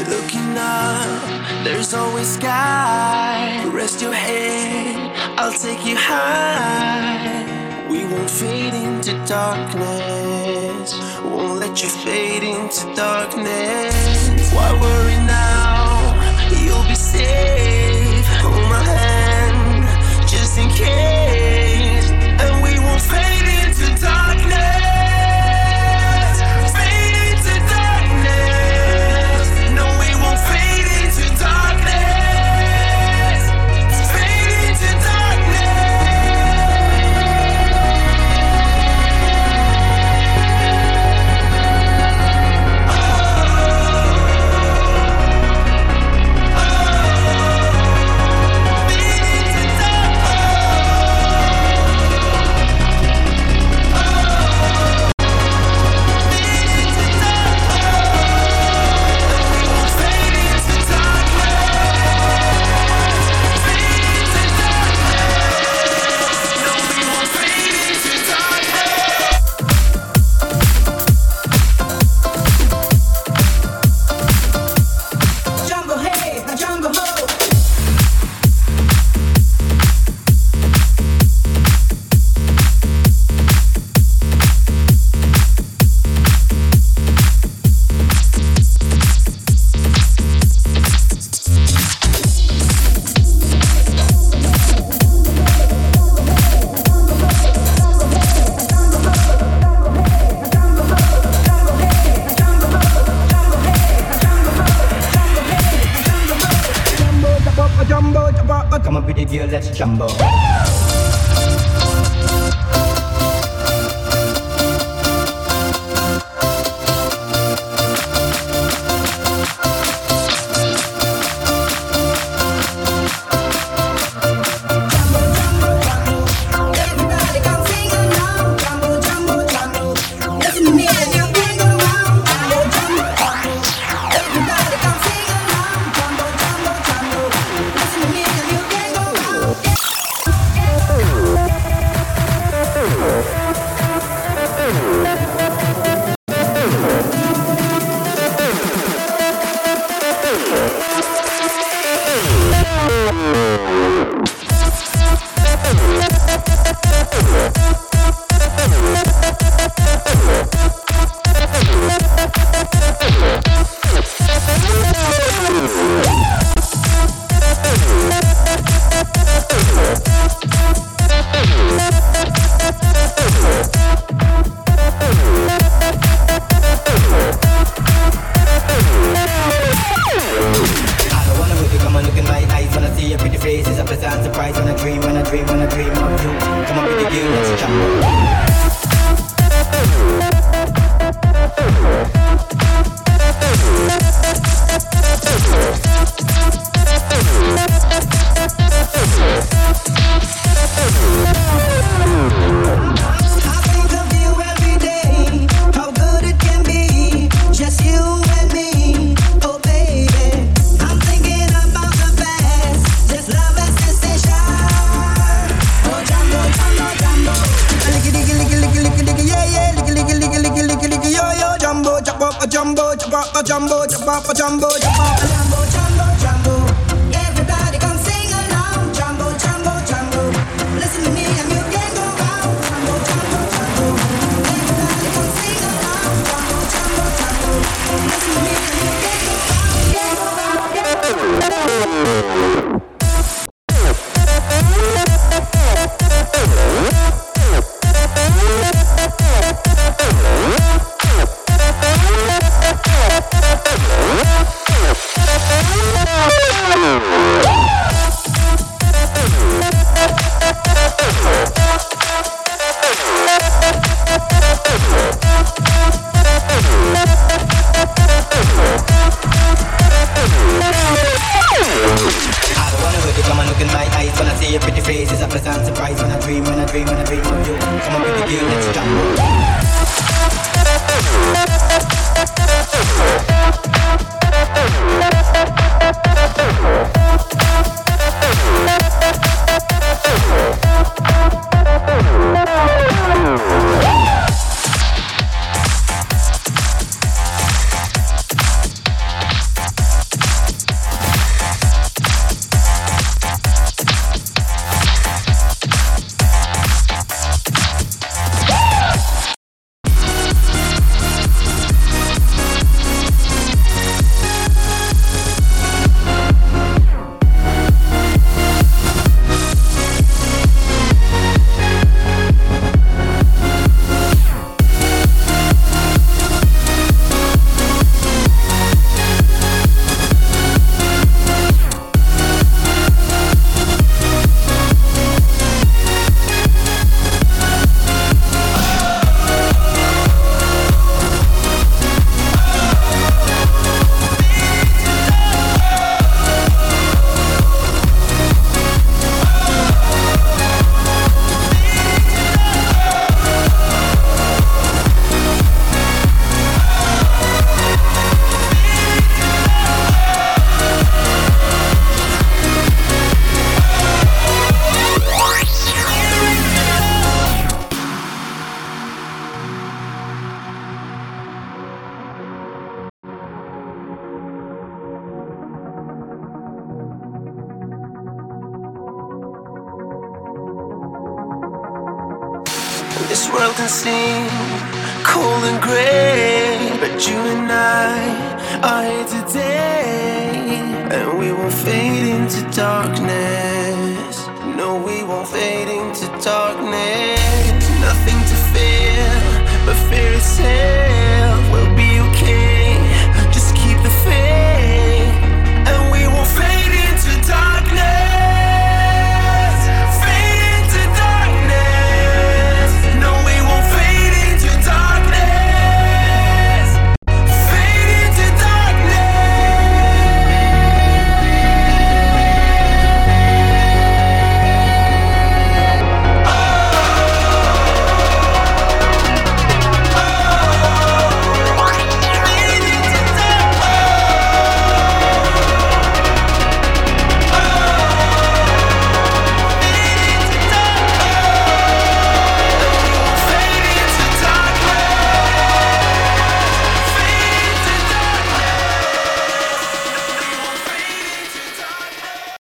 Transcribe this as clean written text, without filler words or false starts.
Looking up, there's always sky. Rest your head, I'll take you high. We won't fade into darkness. Won't let you fade into darkness. Why worry now? You'll be safe. Hold my hand, just in case. And we won't fade into darkness. Fade into darkness. No, we won't fade into darkness. Fade into Come on, pretty girl, let's jumbo. This world can seem cold and grey, but you and I are here today, and we won't fade into darkness. No, we won't fade into darkness. Nothing to fear but fear itself.